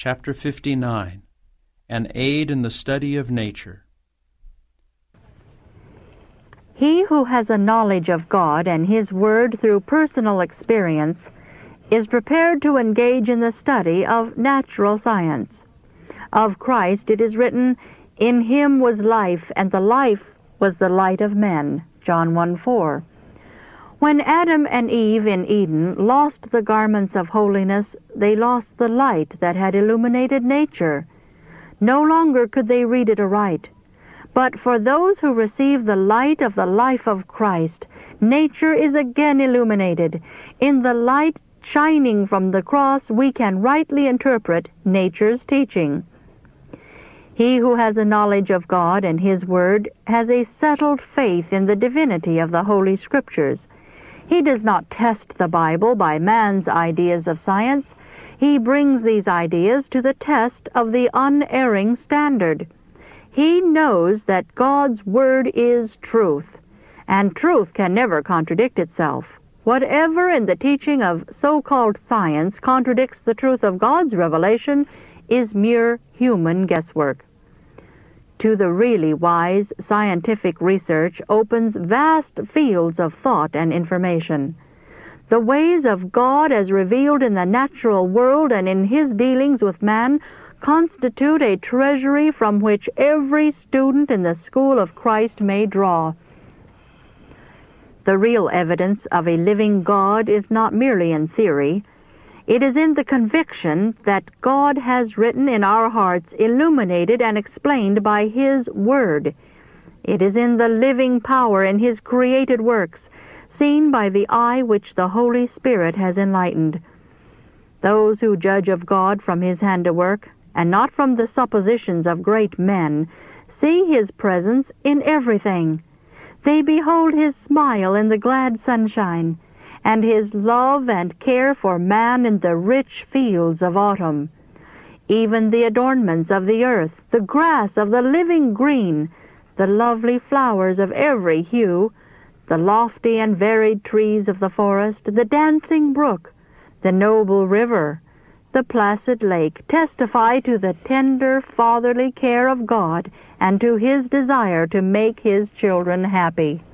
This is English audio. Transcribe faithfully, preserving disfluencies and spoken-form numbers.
Chapter fifty-nine, An Aid in the Study of Nature. He who has a knowledge of God and His Word through personal experience is prepared to engage in the study of natural science. Of Christ it is written, "In Him was life, and the life was the light of men." John one four. When Adam and Eve in Eden lost the garments of holiness, they lost the light that had illuminated nature. No longer could they read it aright. But for those who receive the light of the life of Christ, nature is again illuminated. In the light shining from the cross, we can rightly interpret nature's teaching. He who has a knowledge of God and His Word has a settled faith in the divinity of the Holy Scriptures. He does not test the Bible by man's ideas of science. He brings these ideas to the test of the unerring standard. He knows that God's Word is truth, and truth can never contradict itself. Whatever in the teaching of so-called science contradicts the truth of God's revelation is mere human guesswork. To the really wise, scientific research opens vast fields of thought and information. The ways of God as revealed in the natural world and in His dealings with man constitute a treasury from which every student in the school of Christ may draw. The real evidence of a living God is not merely in theory. It is in the conviction that God has written in our hearts, illuminated and explained by His Word. It is in the living power in His created works, seen by the eye which the Holy Spirit has enlightened. Those who judge of God from His handiwork, and not from the suppositions of great men, see His presence in everything. They behold His smile in the glad sunshine, and His love and care for man in the rich fields of autumn. Even the adornments of the earth, the grass of the living green, the lovely flowers of every hue, the lofty and varied trees of the forest, the dancing brook, the noble river, the placid lake, testify to the tender fatherly care of God and to His desire to make His children happy.